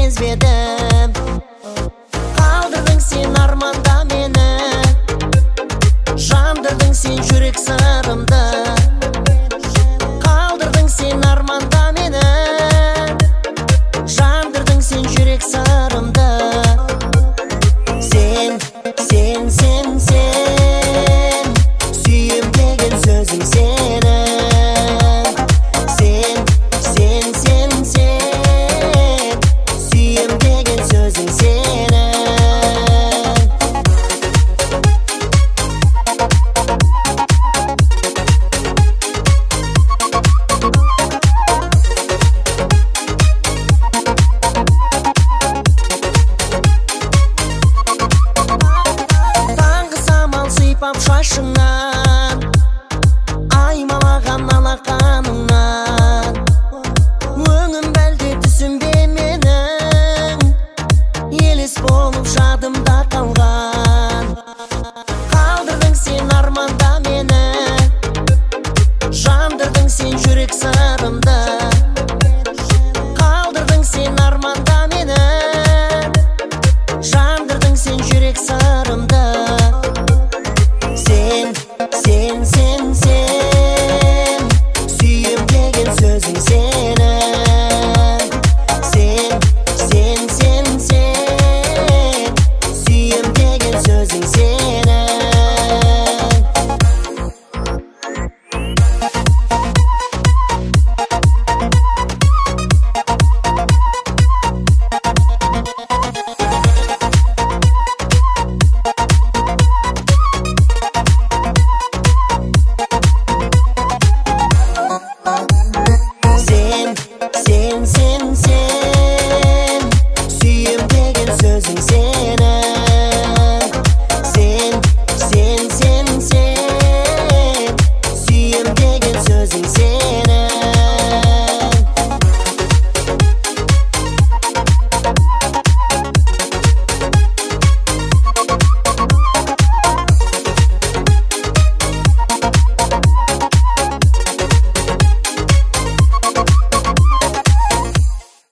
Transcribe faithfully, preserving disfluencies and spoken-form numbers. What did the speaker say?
сезбедім. Қалдырдың сен арманда мені, жандырдың сен жүрек сырымды. Қалдырдың сен арманда мені, жандырдың сен жүрек сырымды. Сен, сен, сен, сен, сүйем деген сөзің сені. Сен, сен, сен, сен, сүйем деген сөзің сені. Шашыңнан, аймалаған алақаныңнан, өңім бәлде түсінбе менің, елес болып жадымда қалған. Қалдырдың сен арманда мені, жандырдың сен жүрек сырымды. Қалдырдың сен арманда мені, жандырдың сен жүрек сырымды. Сен, сен, сен, сен, сүйем деген сөзің сені. Сен, сен, сен, сен, сүйем деген сөзің сені. Sen, sen, sen, sen